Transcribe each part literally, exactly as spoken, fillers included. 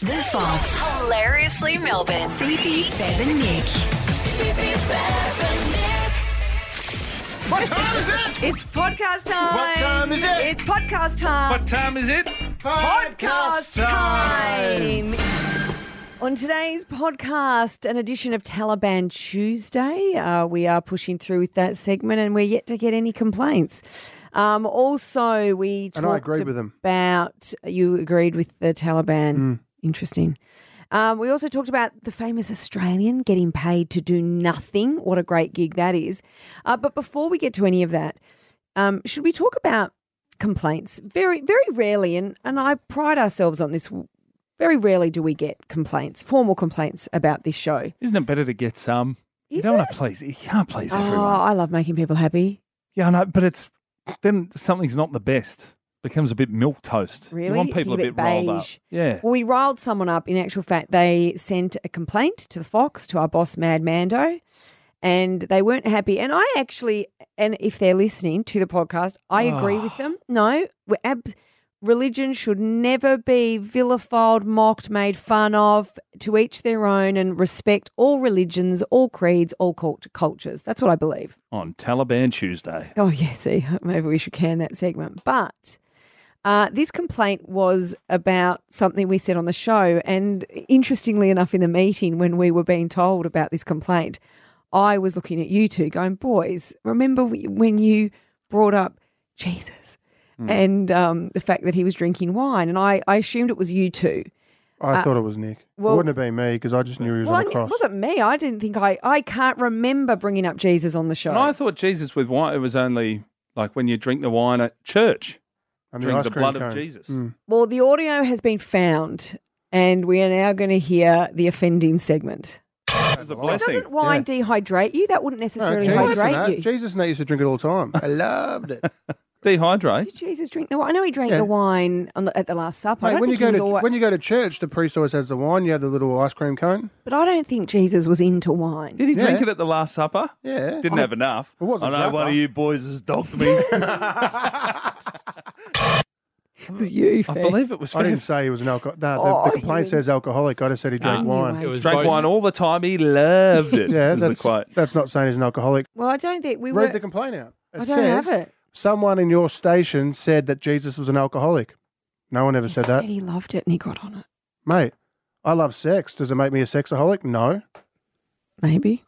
The Fox. Hilariously Melbourne. Fifi, Bev and Nick. Fifi, Bev and Nick. What time is it? It's podcast time. What time is it? It's podcast time. What time is it? Podcast time. On today's podcast, an edition of Taliban Tuesday. Uh, we are pushing through with that segment and we're yet to get any complaints. Um, also, we talked And I agreed with them. about, you agreed with the Taliban. Mm. Interesting. Um, we also talked about the famous Australian getting paid to do nothing. What a great gig that is. Uh, but before we get to any of that, um, should we talk about complaints? Very, very rarely, and, and I pride ourselves on this, very rarely do we get complaints, formal complaints about this show. Isn't it better to get some? Is you don't it? want to please. You can't please Oh, everyone. I love making people happy. Yeah, I know, but it's then something's not the best. Becomes a bit milk toast. Really? You want people a Think bit a bit rolled up. beige. Yeah. Well, we riled someone up. In actual fact, they sent a complaint to the Fox, to our boss, Mad Mando, and they weren't happy. And I actually, and if they're listening to the podcast, I agree with them. No, we're ab- religion should never be vilified, mocked, made fun of. To each their own, and respect all religions, all creeds, all cult- cultures. That's what I believe. On Taliban Tuesday. Oh, yeah, see, maybe we should can that segment. But uh, this complaint was about something we said on the show. And interestingly enough, in the meeting when we were being told about this complaint, I was looking at you two going, boys, remember when you brought up Jesus mm. and um, the fact that he was drinking wine? And I, I assumed it was you two. I Uh, thought it was Nick. well- it wouldn't have been me because I just knew he was Well, on the it cross. wasn't me. I didn't think I, I can't remember bringing up Jesus on the show. And I thought Jesus with wine, it was only like when you drink the wine at church. And Drink ice the cream blood cone. of Jesus. Mm. Well, the audio has been found, and we are now going to hear the offending segment. It was a blessing. Doesn't wine dehydrate you? That wouldn't No, necessarily Jesus, and hydrate that. you. Jesus and that used to drink it all the time. I loved it. Dehydrate. Did Jesus drink the wine? I know he drank Yeah. the wine on the, at the Last Supper. I Mate, don't when you think he go was to alwa- when you go to church, the priest always has the wine. You have the little ice cream cone. but I don't think Jesus was into wine. Did he Yeah. drink it at the Last Supper? Yeah, Didn't have enough. It wasn't I know one proper. of you boys has dogged me. It was you, I Fair. believe it was I didn't Fev. say he was an alcoholic. No, the, Oh, the complaint you says alcoholic. I just said he drank insinuate. wine. It was Drank both- wine all the time. He loved it. Yeah, was the that's quote. that's not saying he's an alcoholic. Well, I don't think we Read were. the complaint out. It I don't says have it. someone in your station said that Jesus was an alcoholic. No one ever He said said that, he loved it and he got on it. mate. I love sex. Does it make me a sexaholic? No. Maybe.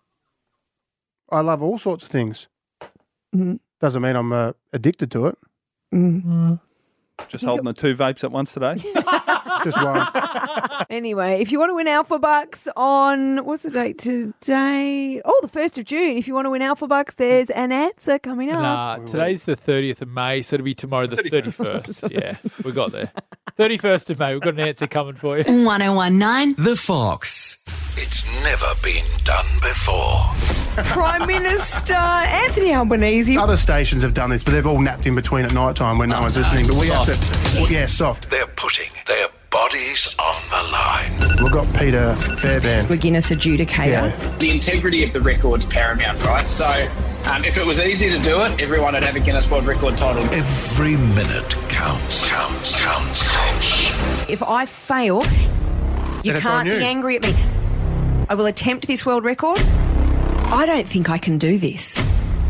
I love all sorts of things. Mm. Doesn't mean I'm uh, addicted to it. Mm. Just holding the two vapes at once today. Just one. Anyway, if you want to win Alpha Bucks on, what's the date today? Oh, the first of June. If you want to win Alpha Bucks, there's an answer coming up. Nah, today's the thirtieth of May, so it'll be tomorrow the thirty-first. Yeah, we got there. thirty-first of May, we've got an answer coming for you. one oh one nine. The Fox. It's never been done before. Prime Minister Anthony Albanese. Other stations have done this, but they've all napped in between at night time when no one's listening. But we have to, well, yeah, soft. They're putting their bodies on the line. We've got Peter Fairbairn. The Guinness adjudicator. Yeah. The integrity of the record's paramount, right? So um, if it was easy to do it, everyone would have a Guinness World Record title. Every minute counts, counts, counts, counts. If I fail, you Then it's can't on be you. angry at me. I will attempt this world record. I don't think I can do this.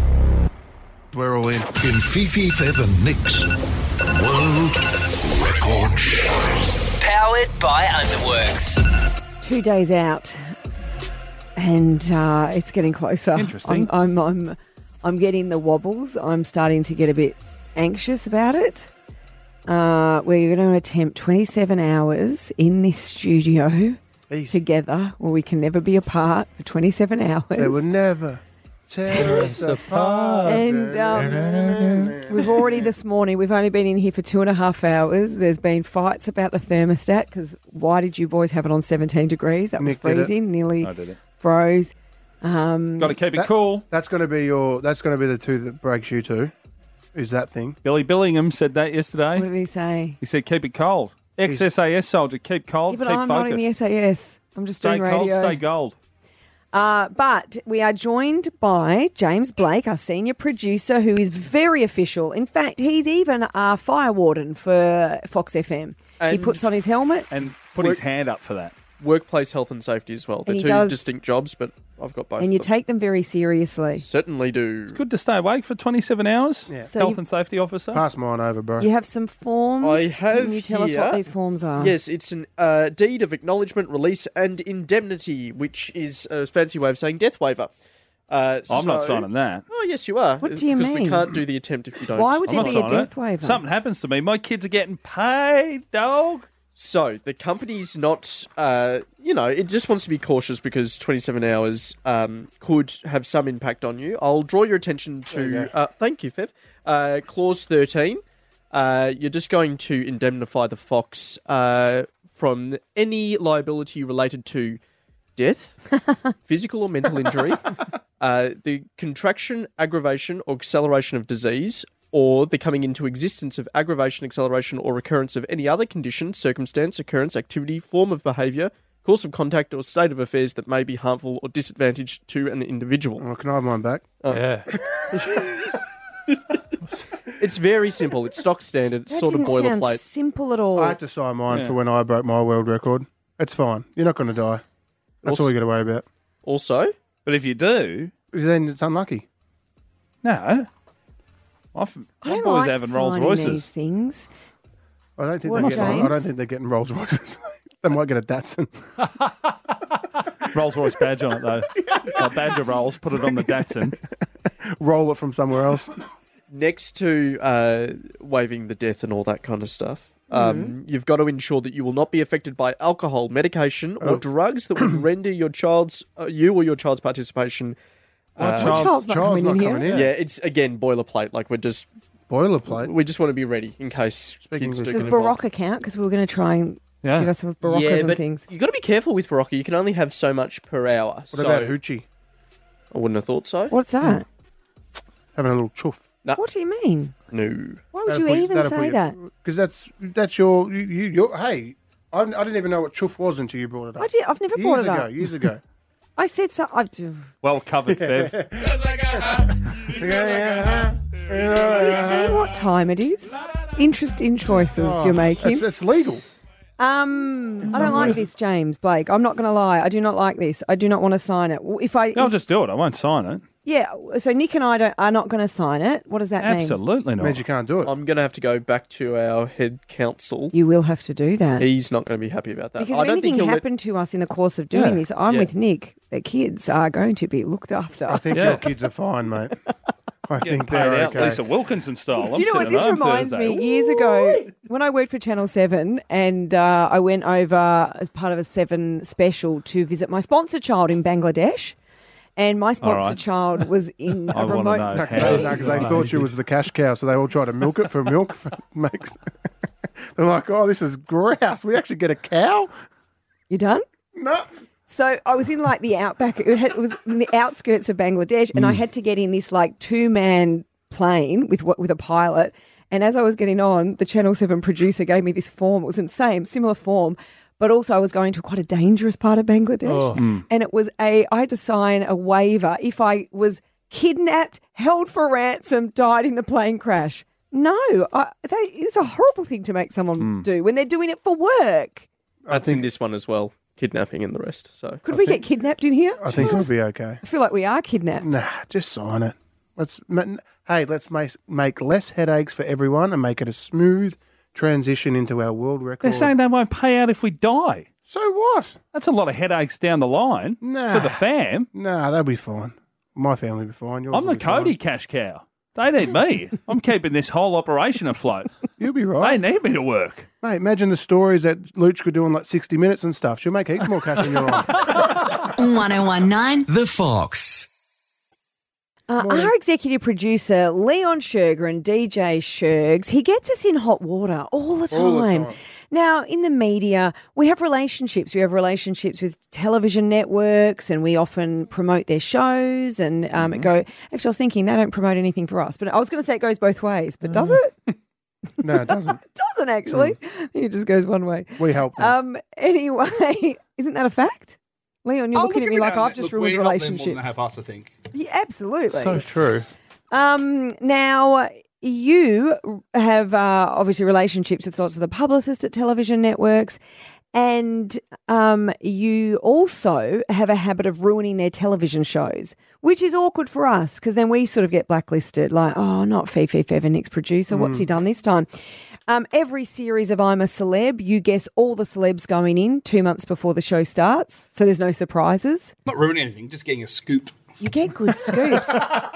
We're all in. In Fifi, Fev and Nick's World Record Show. Powered by Underworks. Two days out, and uh, it's getting closer. Interesting. I'm, I'm, I'm, I'm getting the wobbles. I'm starting to get a bit anxious about it. Uh, we're going to attempt twenty-seven hours in this studio Easy. together, where we can never be apart for twenty-seven hours. They would never tear us apart. And um, we've already this morning, we've only been in here for two and a half hours. There's been fights about the thermostat because why did you boys have it on seventeen degrees? That was Nick did it. freezing, nearly I did it. froze. Um, Got to keep it That- cool. That's going to be your. That's going to be the two that breaks you two. Is that thing? Billy Billingham said that yesterday. what did he say? He said, keep it cold. Ex-S A S soldier, keep cold, Yeah, but keep I'm focused. not in the S A S. I'm just Stay doing cold, radio. stay gold. Uh, but we are joined by James Blake, our senior producer, who is very official. In fact, he's even our fire warden for Fox F M. He And- puts on his helmet. And put his hand up for that. Workplace health and safety as well. They're he two does- distinct jobs, but I've got both. And you of them. take them very seriously. Certainly do. It's good to stay awake for twenty-seven hours. Yeah. So Health you- and safety officer. Pass mine over, bro. You have some forms. I have Can you tell us here- what these forms are? Yes, it's an uh, deed of acknowledgement, release, and indemnity, which is a fancy way of saying death waiver. Uh, I'm not so- signing that. Oh, yes, you are. What do you Because mean? we can't do the attempt if you don't. Why would I'm there not be a signing death it. waiver? Something happens to me. My kids are getting paid, dog. So the company's not, uh, you know, it just wants to be cautious because twenty-seven hours um, could have some impact on you. I'll draw your attention There you to, go. uh, thank you, Fev, uh, clause thirteen. Uh, you're just going to indemnify the Fox uh, from any liability related to death, physical or mental injury, uh, the contraction, aggravation, or acceleration of disease, or the coming into existence of aggravation, acceleration, or recurrence of any other condition, circumstance, occurrence, activity, form of behaviour, course of contact, or state of affairs that may be harmful or disadvantaged to an individual. Well, can I have mine back? Yeah. It's very simple. It's stock standard. It's That sort of didn't sound boilerplate. simple at all. I had to sign mine Yeah. for when I broke my world record. It's fine. You're not going to die. That's Also- all you got to worry about. Also, But if you do, Then it's unlucky. no. I've, I my don't boys like having Rolls signing these Royces. things. I don't think What, they're getting. I James? don't think they're getting Rolls Royces. They might get a Datsun. Rolls Royce badge on it though. A badge of Rolls. Put it on the Datsun. Roll it from somewhere else. next to uh, waiving the death and all that kind of stuff, um, you've got to ensure that you will not be affected by alcohol, medication, or Oh. drugs that would render your child's, uh, you or your child's participation. My Uh, child's, child's not child's coming not in here. coming in. yeah, it's again boilerplate. Like we're just, Boilerplate. we just want to be ready in case Speaking kids do English. Does get involved. Barocca count? Because we were going to try and Yeah. give ourselves Baroccas Yeah, and but things. you got to be careful with Barocca. You can only have so much per hour. What so about hoochie? I wouldn't have thought so. What's that? Having a little chuff. What do you mean? No. Why would you even say that? Because that's that's your you, you your hey. I, I didn't even know what chuff was until you brought it up. I did, I've never years brought it ago, up. Years ago. I said so. I, Well covered, Fev. see what time it is? Interesting choices Oh, you're making. It's, it's legal. Um, I don't like this, James Blake. I'm not going to lie. I do not like this. I do not want to sign it. If I, I'll just do it. I won't sign it. yeah. So Nick and I don't, are not going to sign it. What does that mean? Absolutely It not. means you can't do it. I'm going to have to go back to our head counsel. You will have to do that. He's not going to be happy about that. Because I if don't think anything he'll let- happened to us in the course of doing Yeah. this, I'm Yeah. with Nick. The kids are going to be looked after. I think Yeah. your kids are fine, mate. I Getting think paid they're out okay. Lisa Wilkinson style. Do you know what this reminds me? Years ago, when I worked for Channel seven and uh, I went over as part of a Seven special to visit my sponsor child in Bangladesh. And my sponsor right. child was in I a wanna remote... know. No, How because is they it thought you amazing? was the cash cow, so they all tried to milk it for milk. Makes they're like, oh, this is grouse. We actually get a cow? You done? No. So I was in like the outback. It, had, it was in the outskirts of Bangladesh, and I had to get in this like two-man plane with what with a pilot. And as I was getting on, the Channel seven producer gave me this form. It was the same, similar form, but also I was going to quite a dangerous part of Bangladesh. Oh. And it was a, I had to sign a waiver if I was kidnapped, held for ransom, died in the plane crash. No, I, that, it's a horrible thing to make someone do when they're doing it for work. That's in this one as well. Kidnapping and the rest. So Could we get kidnapped in here? I think it'll be okay. I feel like we are kidnapped. Nah, just sign it. Let's ma- hey, let's make make less headaches for everyone and make it a smooth transition into our world record. They're saying they won't pay out if we die. So what? That's a lot of headaches down the line Nah. for the fam. Nah, they'll be fine. My family will be fine. Yours I'm will the be Cody fine. cash cow. They need me. I'm keeping this whole operation afloat. You'll be They right. need me to work. Mate, imagine the stories that Luchka do on like sixty minutes and stuff. She'll make heaps more cash than you're on. one oh one nine The Fox. Uh, our executive producer, Leon Sherger and D J Shergs, he gets us in hot water all the time. All the time. Now, in the media, we have relationships. We have relationships with television networks and we often promote their shows and um, Mm-hmm. it go. Actually, I was thinking they don't promote anything for us, but I was going to say it goes both ways, but does it? No, it doesn't. It doesn't actually. Mm. I think it just goes one way. We help them. Um. Anyway, isn't that a fact? Leon, you're Oh, looking look at me me like down I've there. just Look, ruined we help them more relationships. than they help us, I think. Yeah, absolutely. So true. Um, now, you have uh, obviously relationships with lots of the publicists at television networks, and um, you also have a habit of ruining their television shows, which is awkward for us because then we sort of get blacklisted, like, oh, not Fifi Feather, Nick's producer. What's he done this time? Um, every series of I'm a Celeb, you guess all the celebs going in two months before the show starts, so there's no surprises. Not ruining anything, just getting a scoop. You get good scoops.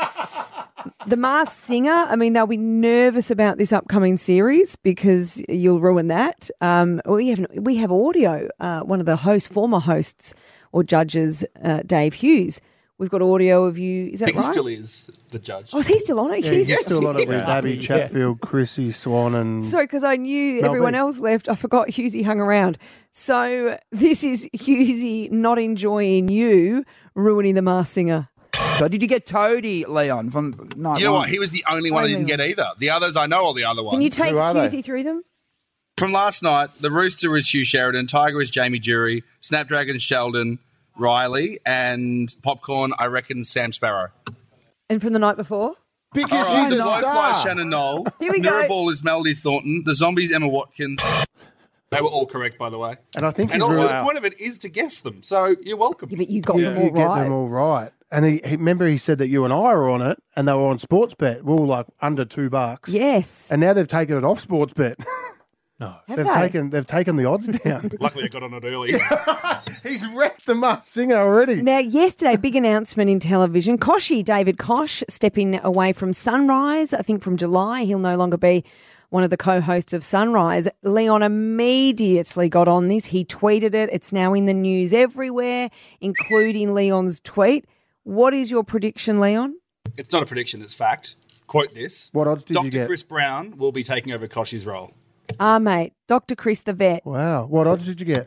The Masked Singer, I mean, they'll be nervous about this upcoming series because you'll ruin that. Um, we have we have audio. Uh, one of the hosts, former hosts or judges, uh, Dave Hughes. We've got audio of you. Is that He right? still is the judge. Oh, is he still on it? Yeah, Hughes he's is still on it with Yeah. Abby Chatfield, Chrissy Swan, and So, because I knew Mel everyone B. else left, I forgot Hughesy hung around. So, this is Hughesy not enjoying you ruining the Masked Singer. So did you get Toadie, Leon, from night You know one? what? He was the only one I didn't Only get either. The others, I know all the other ones. Can you take Who are they? Hughesy through them? From last night, the Rooster is Hugh Sheridan, Tiger is Jamie Jury, Snapdragon Sheldon Riley, and Popcorn, I reckon, Sam Sparrow. And from the night before? because All right, she's the a Blowfly star. is Shannon Knoll, Here we go. Mirrorball is Melody Thornton, the Zombies Emma Watkins. They were all correct, by the way. And I think And he's also, really, the point of it is to guess them, so you're welcome. Yeah, but you got you, them all you get right. them all right. And he, he remember he said that you and I were on it, and they were on Sportsbet. We were like under two bucks. Yes. And now they've taken it off Sportsbet. No. Have they've they? taken they've taken the odds down. Luckily, I got on it early. He's wrecked the Masked Singer already. Now, yesterday, big announcement in television. Koshi, David Kosh, stepping away from Sunrise. I think from July, he'll no longer be one of the co-hosts of Sunrise. Leon immediately got on this. He tweeted it. It's now in the news everywhere, including Leon's tweet. What is your prediction, Leon? It's not a prediction, it's fact. Quote this. What odds did Doctor you get? Chris Brown will be taking over Koshi's role. Ah, mate, Doctor Chris the vet. Wow. What odds did you get?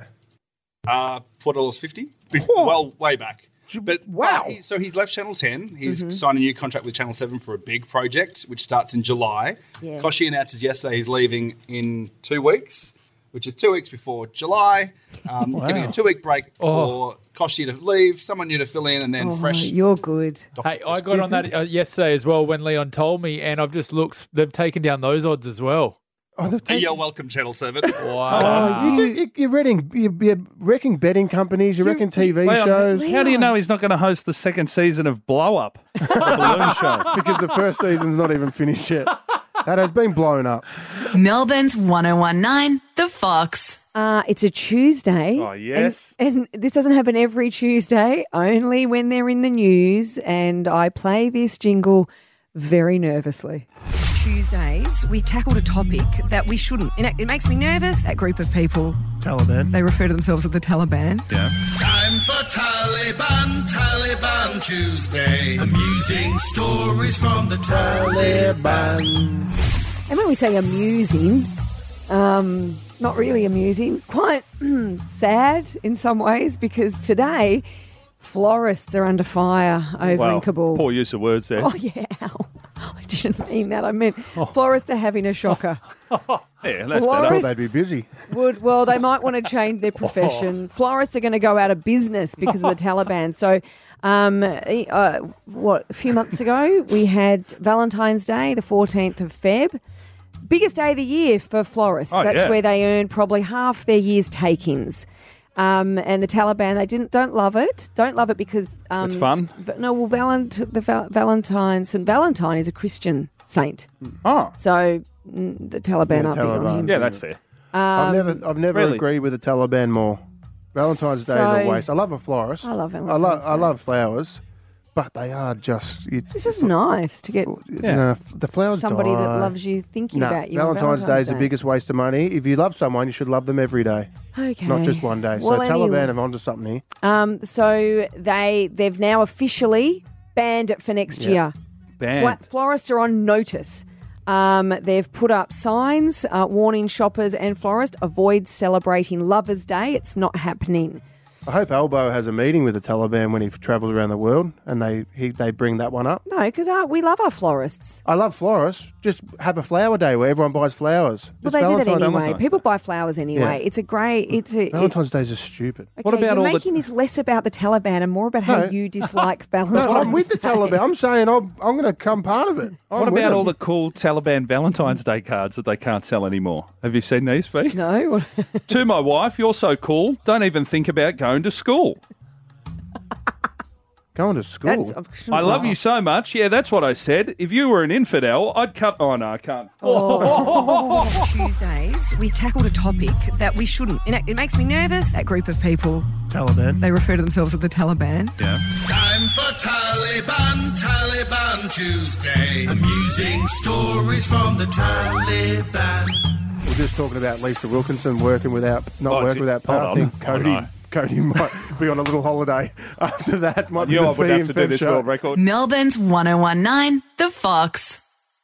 Uh, four dollars fifty. Well, way back. But Wow. uh, he, so he's left Channel ten. He's signed a new contract with Channel seven for a big project, which starts in July. Yes. Koshi announces yesterday he's leaving in two weeks, which is two weeks before July, um, Wow. giving a two-week break for Koshi to leave, someone new to fill in, and then Oh, fresh. you're good. Doctor Hey, Chris I got on that uh, yesterday as well when Leon told me, and I've just looked. They've taken down those odds as well. Oh, they've taken- You're welcome, Channel seven. Wow. Oh, You you, do, you, you're, reading, you're, you're wrecking betting companies, you're wrecking T V Leon, shows. How do you know he's not going to host the second season of Blow Up, the balloon show? Because the first season's not even finished yet. That has been blown up. Melbourne's one oh one nine, The Fox. Uh, it's a Tuesday. Oh, yes. And, and this doesn't happen every Tuesday, only when they're in the news. And I play this jingle very nervously. Tuesdays, we tackled a topic that we shouldn't. It, it makes me nervous. That group of people, Taliban. they refer to themselves as the Taliban. Time for Taliban, Taliban Tuesday. Amusing stories from the Taliban. And when we say amusing, um, not really amusing, quite sad in some ways, because today florists are under fire over Wow, in Kabul. poor use of words there. Oh, yeah. Ow. I didn't mean that. I meant florists are having a shocker. Yeah, that's I better. thought they'd be busy. Would well, they might want to change their profession. Florists are going to go out of business because of the Taliban. So, um, uh, what a few months ago we had Valentine's Day, the fourteenth of Feb, biggest day of the year for florists. Oh, That's yeah. where they earn probably half their year's takings. Um, and the Taliban, they didn't don't love it. Don't love it because um, It's fun. But no, well, Valent- the Val- Valentine Saint Valentine is a Christian saint, Oh, so mm, the Taliban Yeah, aren't big on Taliban. him. yeah, that's fair. I've never, I've never really? agreed with the Taliban more. Valentine's Day is So- a waste. I love a florist. I love I Valentine's love, I Day. love flowers, but they are just. You, It's just nice to get you know, the flowers. somebody die. that loves you thinking No, about you. on Valentine's Day is the Day. biggest waste of money. If you love someone, you should love them every day, Okay. not just one day. So Well, Taliban anyway. have onto something here. Um, so they they've now officially banned it for next Yeah. year. Banned. Fla- florists are on notice. Um, they've put up signs uh, warning shoppers and florists avoid celebrating Lovers' Day. It's not happening. I hope Elbow has a meeting with the Taliban when he travels around the world, and they he, they bring that one up. No, because uh, we love our florists. I love florists. Just have a flower day where everyone buys flowers. Well, It's they do that Valentine's- anyway. Valentine's People Day. buy flowers anyway. Yeah. It's a great. It's a. Valentine's Days are stupid. Okay, you're making this less about the Taliban and more about how No. you dislike Valentine's No, I'm with the Day. Taliban. I'm saying I'm, I'm going to come part of it. I'm What with about them. all the cool Taliban Valentine's Day cards that they can't sell anymore? Have you seen these, Fee? No. To my wife, you're so cool. Don't even think about going to school. Going to school? That's- I love you so much. Yeah, that's what I said. If you were an infidel, I'd cut. Oh, no, I can't. Tuesdays, we tackled a topic that we shouldn't. It, it makes me nervous. That group of people, Taliban. they refer to themselves as the Taliban. Yeah. Time for Taliban, Taliban Tuesday. Amusing stories from the Taliban. We're just talking about Lisa Wilkinson working without, not Oh, working gee, without power. I hold on. think Cody, Oh, no. Cody might be on a little holiday after that. Might be You the I would Fee have and to do Fev this show. world record. Melbourne's one oh one nine, The Fox.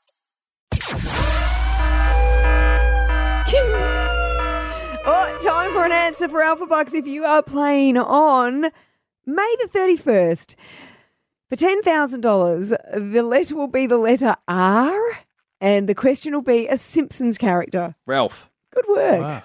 Oh, time for an answer for Alpha Bucks if you are playing on May the thirty-first. For ten thousand dollars, the letter will be the letter R, and the question will be a Simpsons character. Ralph. Good work. Wow.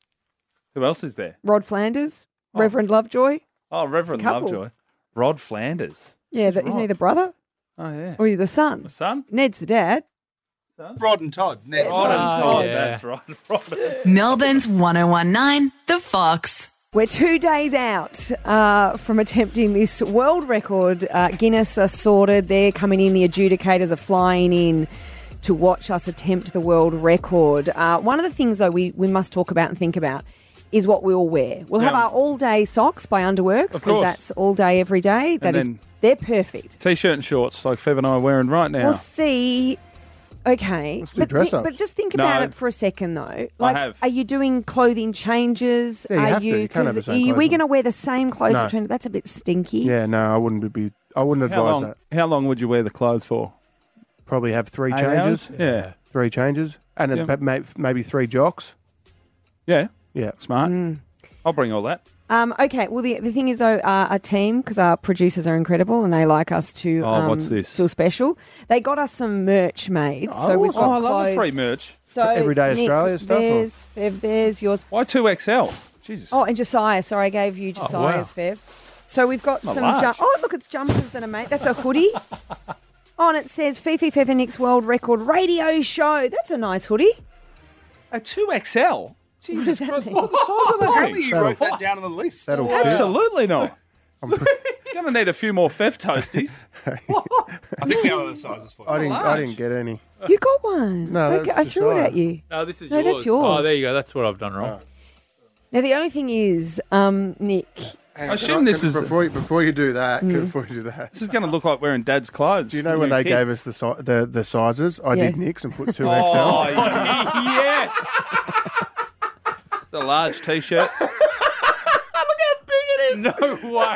Who else is there? Rod Flanders, Reverend Lovejoy. Oh, Reverend couple. Lovejoy. Rod Flanders. Yeah, the, isn't he the brother? Oh, yeah. Or is he the son? The son? Ned's the dad. Rod and Todd. Ned's Rod and son. Todd, yeah. that's right. Rod. Melbourne's one oh one nine, The Fox. We're two days out uh, from attempting this world record. Uh, Guinness are sorted. They're coming in. The adjudicators are flying in to watch us attempt the world record. Uh, one of the things, though, we, we must talk about and think about is what we all wear. We'll have Yeah. our all-day socks by Underworks Of because course. that's all day, every day. That is, then- they're perfect. T-shirt and shorts like Fev and I are wearing right now. We'll see. Okay, Let's do but, dress thi- ups. but just think No. about it for a second, though. Like, have. are you doing clothing changes? Yeah, you are have to. you? You can't have the 'cause same are you- we clothes going to on. wear the same clothes No. between? That's a bit stinky. Yeah, no, I wouldn't be. I wouldn't how, advise long, that. how long would you wear the clothes for? Probably have three Eight changes. hours? Yeah. Three changes, and Yeah. then may- maybe three jocks. Yeah. Yeah. Smart. I'll bring all that. Um, okay. Well, the the thing is though, uh, our team, because our producers are incredible and they like us to Oh, um, what's this? feel special. They got us some merch made. Oh, so we've got oh, I love clothes. the free merch. So Everyday Nick, Australia stuff, or- There's Fev, there's yours. Why two X L? Jesus. Oh, and Josiah. Sorry, I gave you Josiah's Fev. So we've got Not some. large. Jum- oh, look, it's jumpers that are made. That's a hoodie. Oh, and it says Fifi Fev and Nick's World Record Radio Show. That's a nice hoodie. A two X L? What does that mean? What the size of that Apparently thing? you wrote that down on the list. That'll fit. Absolutely not. You're going to need a few more Fev toasties. I think we have other sizes for you. I didn't. I large. didn't get any. You got one. No, okay, that's I threw it Josiah. at you. No, this is No, yours. that's yours. Oh, there you go. That's what I've done wrong. Now the only thing is, um, Nick. I assume this is before you, before you do that. Mm. Before you do that. this is going to look like wearing Dad's clothes. Do you know when they gave us the si- the, the sizes? I Yes. did Nick's and put two Oh, X L. yes. It's a large T-shirt. Look how big it is. No way.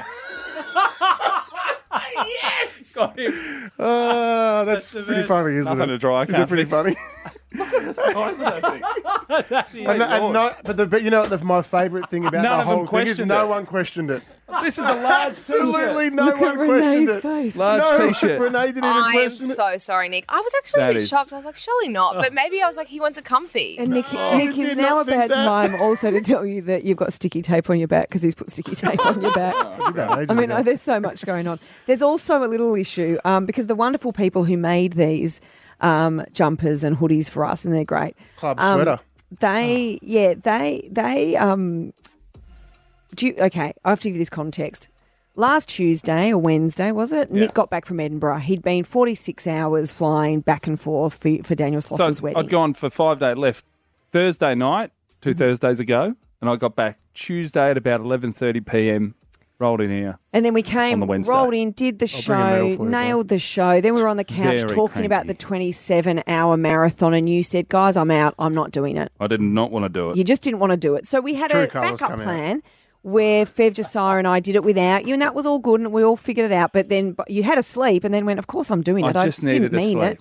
yes. Got him. Oh, that's, That's the pretty best. funny, isn't Nothing it? to dry, I Is can't it pretty fix. funny? The size of that thing. That's the And, and no, but, the, but you know what the, my favourite thing about None the of them whole thing is questioned no it. one questioned it. This is a large Absolutely T-shirt. no Look one at questioned Renee's it. face. Large no, T-shirt. Renee didn't even I am question it. so sorry, Nick. I was actually That a bit is- shocked. I was like, surely not. But maybe I was like, he wants it comfy. And Nick, Oh, Nick you is did now not think about that. time also to tell you that you've got sticky tape on your back because he's put sticky tape on your back. Did that ages I mean, ago. oh, there's so much going on. There's also a little issue um, because the wonderful people who made these um, jumpers and hoodies for us, and they're great. Club um, sweater. They, yeah, they, they. Um, do you, okay, I have to give you this context. Last Tuesday or Wednesday, was it? Yeah. Nick got back from Edinburgh. He'd been forty-six hours flying back and forth for, for Daniel So Sloss's I'd, wedding. I'd gone for five day left Thursday night, two Mm-hmm. Thursdays ago, and I got back Tuesday at about eleven thirty p.m. Rolled in here. And then we on came, the Wednesday. rolled in, did the I'll bring a medal show, for you, nailed the show. Then we were on the couch Very talking about the twenty-seven hour marathon, and you said, guys, I'm out. I'm not doing it. I did not want to do it. You just didn't want to do it. So we had True a colours backup come out. plan where Fev, Josiah and I did it without you, and that was all good, and we all figured it out. But then but you had a sleep, and then went, of course I'm doing I it. just I needed didn't a mean sleep. it.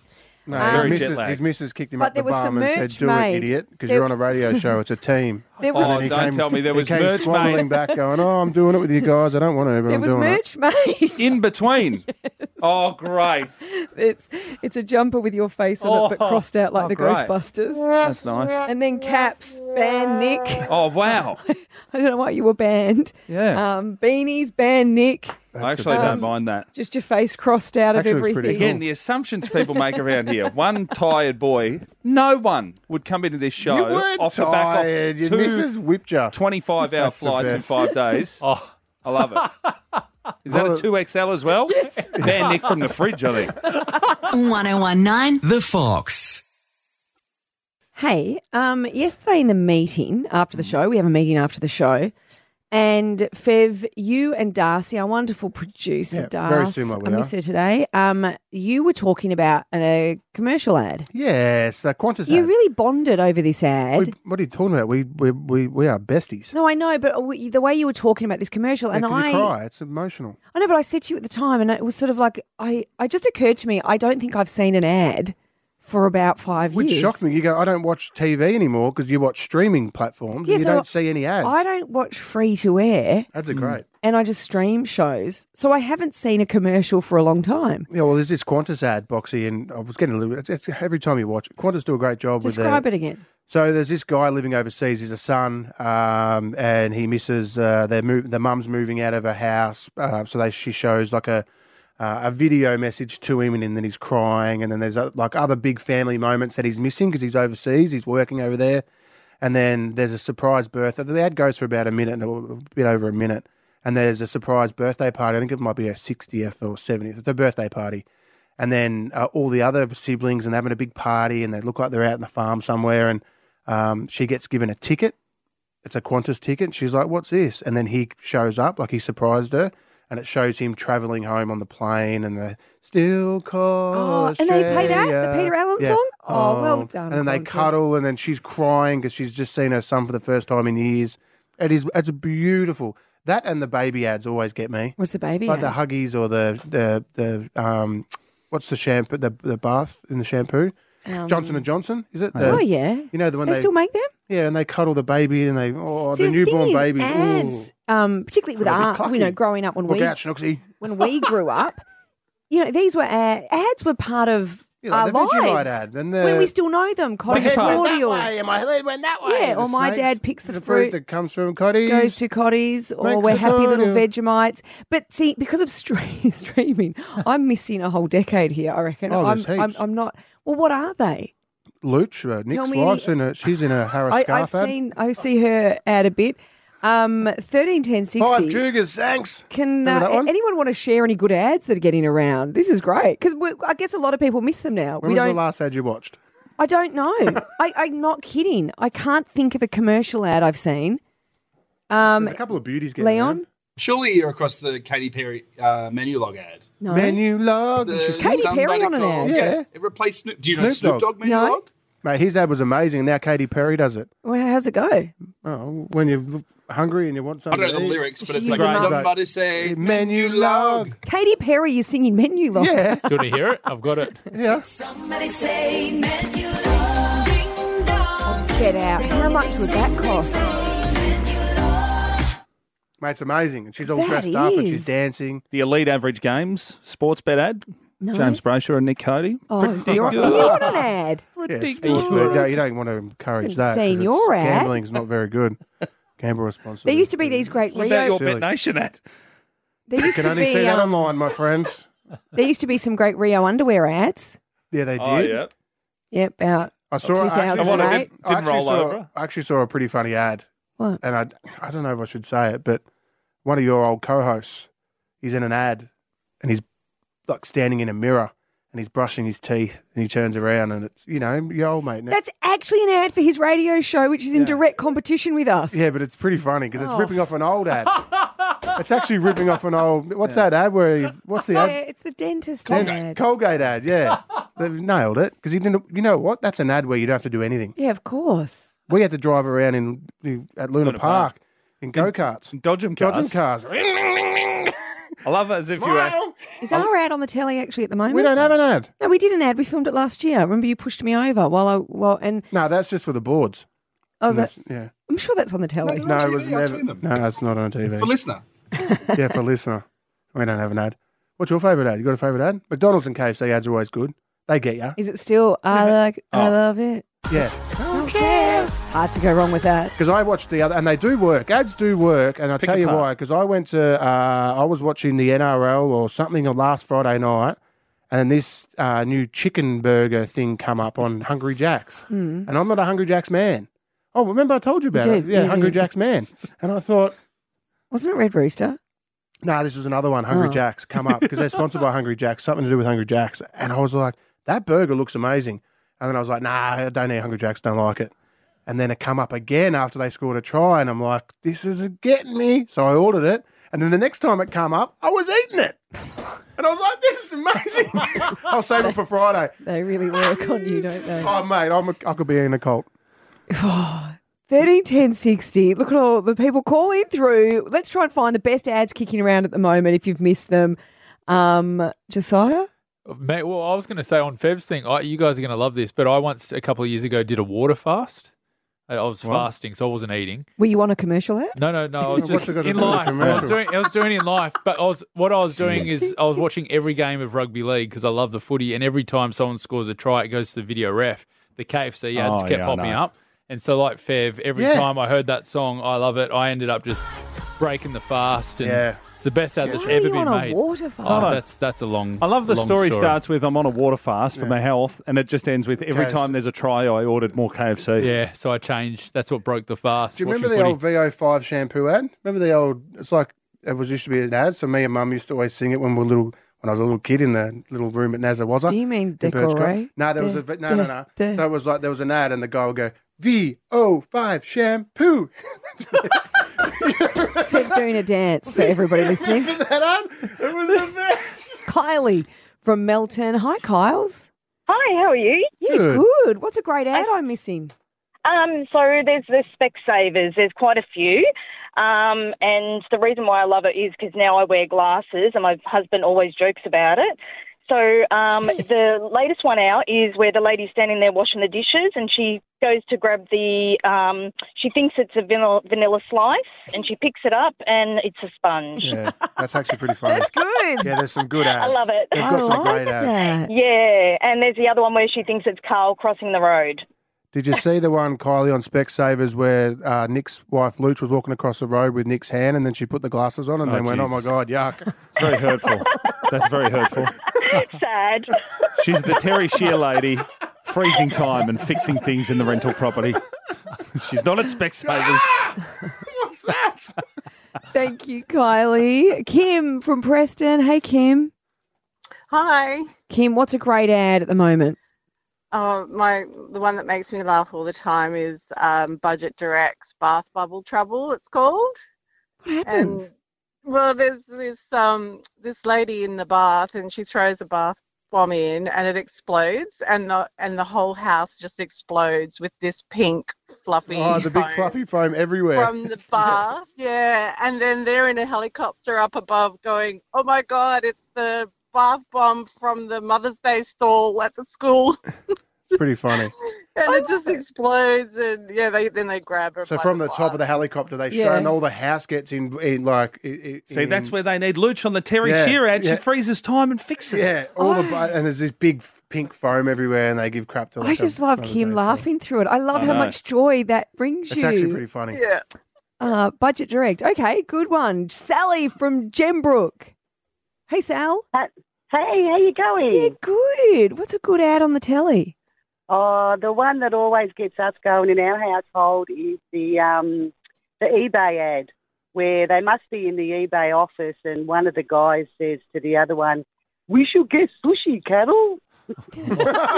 No, Um, his, Very jet missus, lagged. his missus kicked him But up there the was some bum and said, merch do made. it, idiot, because There- you're on a radio show. It's a team. There was- Oh, And he don't tell me there he was came merch squabbling made. back going, oh, I'm doing it with you guys. I don't want to, but there I'm was doing merch made. In between. Oh, great. It's it's a jumper with your face on it, but Oh, crossed out like oh, the great. Ghostbusters. That's nice. And then caps, band Nick. Oh, wow. I don't know why you were banned. Yeah. Um, beanies, band Nick. I actually Um, don't mind that. Just your face crossed out Actually, of it's pretty everything. cool. Again, the assumptions people make around here. One tired boy, no one would come into this show You weren't off the tired. back Your of missus two whipped you. twenty-five hour That's the flights in best. five days. Oh, I love it. Is that a two X L as well? Yes. Van Nick from the fridge, I think. one oh one nine The Fox. Hey, um, yesterday in the meeting after the show, we have a meeting after the show, and Fev, you and Darcy, our wonderful producer, Yeah, Darcy, very similar we I miss are. her today. Um, you were talking about a commercial ad. Yes, uh, Qantas You ad. really bonded over this ad. We, what are you talking about? We we we, we are besties. No, I know, but we, the way you were talking about this commercial, Yeah, and 'cause I, you cry. It's emotional. I know, but I said to you at the time, and it was sort of like I, I just occurred to me, I don't think I've seen an ad for about five Which years. shocked me. You go, I don't watch T V anymore because you watch streaming platforms Yeah, and you so don't see any ads. I don't watch free to air. Ads are great. And I just stream shows, so I haven't seen a commercial for a long time. Yeah, well, there's this Qantas ad, Boxy, and I was getting a little. It's, it's, every time you watch it, Qantas do a great job with Describe their, it again. So there's this guy living overseas. He's a son, um, and he misses uh, their move. The mum's moving out of her house, uh, so they, she shows like a uh, a video message to him, and then he's crying. And then there's uh, like other big family moments that he's missing because he's overseas. He's working over there, and then there's a surprise birthday. The ad goes for about a minute, a bit over a minute, and there's a surprise birthday party. I think it might be her sixtieth or seventieth. It's a birthday party. And then uh, all the other siblings and having a big party, and they look like they're out in the farm somewhere, and um, she gets given a ticket. It's a Qantas ticket. She's like, what's this? And then he shows up, like he surprised her, and it shows him travelling home on the plane, and the still call Oh, and they play that, the Australia. Peter Allen song? Oh, well done, And then they Qantas. cuddle, and then she's crying because she's just seen her son for the first time in years. It is, it's beautiful. That and the baby ads always get me. What's the baby Like ad? the Huggies or the, the, the um, what's the shampoo, the, the bath in the shampoo? Um, Johnson and Johnson, is it? The, Oh, yeah. You know the one They they, still make them? Yeah, and they cuddle the baby and they oh See, the the thing newborn is, baby. ads, um, particularly with Gotta be our, you know, clucky. growing up when Look we out, Schnooksy. when we grew up, you know, these were ad, ads were part of Yeah, our like the Vegemite lives. ad and the- when we still know them, My cottage head went that cordial. way and my head went that way. Yeah, The or my snakes, dad picks the, the fruit, that comes from Cotties. goes to Cotties, or Makes we're the happy little cordial. Vegemites. But see, because of stre- streaming, I'm missing a whole decade here. I reckon. Oh, I'm, there's I'm, heaps. I'm not. Well, what are they? Luch, uh, Nick's me wife's any- in a she's in a Harris I, I've scarf ad. seen. I see her ad a bit. Um, thirteen ten Five sixty. Cougars, thanks. Can Remember uh, that one? anyone want to share any good ads that are getting around? This is great because I guess a lot of people miss them now. When we was the don't. last ad you watched? I don't know. I, I'm not kidding. I can't think of a commercial ad I've seen. Um, There's a couple of beauties getting Leon. around. Surely you're across the Katy Perry uh, menu log ad. No. Menu log. The She's- Katy Perry somebody on an called- ad? Yeah. It replaced Snoop. Do you know Snoop Snoop Dogg. Dogg menu No. log? Mate, his ad was amazing, and now Katy Perry does it. Well, how's it go? Oh, when you're hungry and you want I something. don't know to the eat. lyrics, but it's She's like great. somebody say Menu log. Katy Perry is singing menu log. Yeah, do you want to hear it? I've got it. yeah. Somebody say menu log. Ding dong. Get out. How much would that cost? Mate, it's amazing. And she's all That dressed up and is. she's dancing. The Elite Average Games sports bet ad. No. James Brayshaw and Nick Cody. Oh, Pretty you're, good. you're on an ad. Yeah, Pretty sports good. bet. Yeah, you don't want to encourage Haven't that. 'cause seen it's- your ad. Gambling's not very good. Gamble responsibly. There used to be these great What about Rio. your Silly. Bet Nation ad? There You used can to only be. see that um, online, my friend. there used to be some great Rio underwear ads. Yeah, they did. Oh, yeah. Yep, about I saw. I actually, two thousand eight. saw- Didn't- I didn't actually roll saw, over. I actually saw a pretty funny ad, What? and I, I don't know if I should say it, but one of your old co-hosts, he's in an ad, and he's like standing in a mirror, and he's brushing his teeth, and he turns around, and it's you know your old mate. That's actually an ad for his radio show, which is in direct competition with us. Yeah, but it's pretty funny because it's Oh. ripping off an old ad. It's actually ripping off an old. What's that ad? Where he's, what's the Yeah, ad? it's the dentist Colgate. ad. Colgate ad. Yeah, they've nailed it because he didn't. You know what? That's an ad where you don't have to do anything. Yeah, of course. We had to drive around in, in at Luna, Luna Park, Park. in go karts, Dodgem cars. dodging cars. I love it as if you were Smile. Is our ad on the telly actually at the moment? We don't have an ad. No, we did an ad. We filmed it last year. Remember you pushed me over while I well and No, that's just for the boards. oh, that, Yeah. I'm sure that's on the telly. No, No, on it was T V, I've never. seen them. No, it's not on T V. For listener. Yeah, for listener. We don't have an ad. What's your favourite ad? You got a favourite ad? McDonald's and K F C ads are always good. They get you. Is it still? I like. I Oh. love it. Yeah. Okay. Hard to go wrong with that. Because I watched the other, and they do work. Ads do work, and I'll Pick tell you apart. why. Because I went to, uh, I was watching the N R L or something on last Friday night, and this uh, new chicken burger thing come up on Hungry Jack's, Mm. and I'm not a Hungry Jack's man. Oh, remember I told you about You it? did, Yeah, you Hungry did. Jack's man. And I thought, Wasn't it Red Rooster? no, this was another one. Hungry Oh. Jack's come up because they're sponsored by Hungry Jack's, something to do with Hungry Jack's, and I was like, that burger looks amazing. And then I was like, nah, I don't eat Hungry Jack's, don't like it. And then it come up again after they scored a try, and I'm like, this is getting me. So I ordered it, and then the next time it come up, I was eating it. And I was like, this is amazing. I'll save it for Friday. They really work on you, don't they? Oh, mate, I'm a, I could be in a cult. thirteen ten sixty. Look at all the people calling through. Let's try and find the best ads kicking around at the moment if you've missed them. Um, Josiah? Mate, well, I was going to say on Feb's thing, I, you guys are going to love this, but I once, a couple of years ago, did a water fast. I I was What? fasting, so I wasn't eating. Were you on a commercial ad? No, no, no. I was What's just it got to in do with life. I was commercial? doing, I was doing it in life, but I was what I was doing is I was watching every game of rugby league because I love the footy, and every time someone scores a try, it goes to the video ref. The K F C ads Oh, kept yeah, I popping know. up, and so like Fev, every Yeah. time I heard that song, I love it. I ended up just breaking the fast, and Yeah. it's the best ad that's Why are ever you been on made. a water fast? Oh, that's that's a long. I love the long story, starts with I'm on a water fast for Yeah. my health, and it just ends with every K F C. time there's a try, I ordered more K F C. Yeah, so I changed. That's what broke the fast. Do you remember watching the footy. old V O five shampoo ad? Remember the old, it's like, it was used to be an ad, so me and Mum used to always sing it when we were little, when I was a little kid in the little room at Nazawazza. Do you mean in Birchcroft. Decorate? No, there was De- a, no, no, no. de- So it was like, there was an ad and the guy would go, V O five shampoo. Fev's doing a dance for everybody listening. Remember that ad? It was the best. Kylie from Melton. Hi, Kyles. Hi, how are you? Yeah, Good. good. What's a great ad I'm missing? Um, so there's the Specsavers. There's quite a few. Um, and the reason why I love it is because now I wear glasses and my husband always jokes about it. So um, the latest one out is where the lady's standing there washing the dishes and she goes to grab the, um, she thinks it's a vanilla, vanilla slice and she picks it up and it's a sponge. Yeah, that's actually pretty funny. That's good. Yeah, there's some good ads. I love it. They've I got some like great ads. that. Yeah, and there's the other one where she thinks it's Carl crossing the road. Did you see the one, Kylie, on Specsavers where uh, Nick's wife, Luch, was walking across the road with Nick's hand and then she put the glasses on and Oh, then went, oh my Jesus. God, yuck. It's very hurtful. That's very hurtful. Sad. She's the Terry Shear lady, freezing time and fixing things in the rental property. She's not at Specsavers. What's that? Thank you, Kylie. Kim from Preston. Hey, Kim. Hi. Kim, what's a great ad at the moment? Uh, my the one that makes me laugh all the time is um, Budget Direct's Bath Bubble Trouble. It's called. What happens? And well, there's this um this lady in the bath, and she throws a bath bomb in, and it explodes, and the and the whole house just explodes with this pink fluffy. Oh, the big foam fluffy foam everywhere. from the bath. Yeah, and then they're in a helicopter up above, going, "Oh my God, it's the bath bomb from the Mother's Day stall at the school." It's pretty funny. And it just explodes, and yeah, they then they grab her. So by from the the top of the helicopter, they Yeah. show and all the house gets in, in like. In, See, that's where they need Luch on the Terry Yeah, Shear ad. yeah. She freezes time and fixes Yeah, it. all the bu- and there's this big f- pink foam everywhere, and they give crap to. I like just a love Mother's Kim Day laughing through it. I love I how know. much joy that brings It's you. actually pretty funny. Yeah. Uh, Budget Direct. Okay, good one. Sally from Gembrook. Hey, Sal. Hey, how you going? Yeah, good. What's a good ad on the telly? Oh, the one that always gets us going in our household is the um, the eBay ad, where they must be in the eBay office, and one of the guys says to the other one, "We should get sushi, Carol." Do you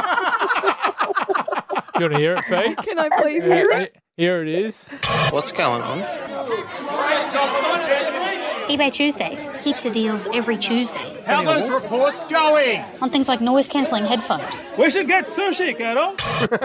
want to hear it, Faye? Can I please hear it? Here it is. What's going on? eBay Tuesdays. Heaps of deals every Tuesday. How are those reports going? On things like noise cancelling headphones. We should get sushi, Carol.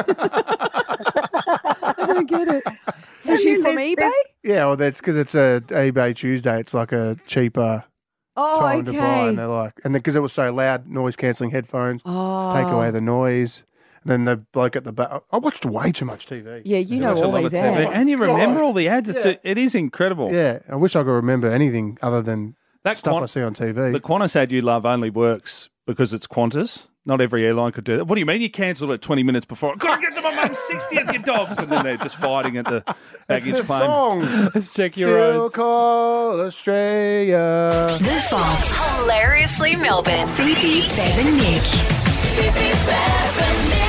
I don't get it. Sushi from eBay? Yeah, well, that's because it's a eBay Tuesday. It's like a cheaper. Oh, time to buy, okay. and they're like, and because it was so loud, noise cancelling headphones, Oh. take away the noise. And then the bloke at the back. I watched way too much T V. Yeah, you You know watch a all lot of these T V. ads. And you remember God. all the ads. It's Yeah. a, it is incredible. Yeah, I wish I could remember anything other than That stuff quant- I see on T V. The Qantas ad you love only works because it's Qantas. Not every airline could do that. What do you mean you cancelled it twenty minutes before? Gotta get to my mum's sixtieth, you dogs! And then they're just fighting at the That's baggage the claim. song. Let's check your Still roads. call Australia. The Fox. Hilariously Melbourne. Phoebe, Bev and Nick. Phoebe, Bev and Nick.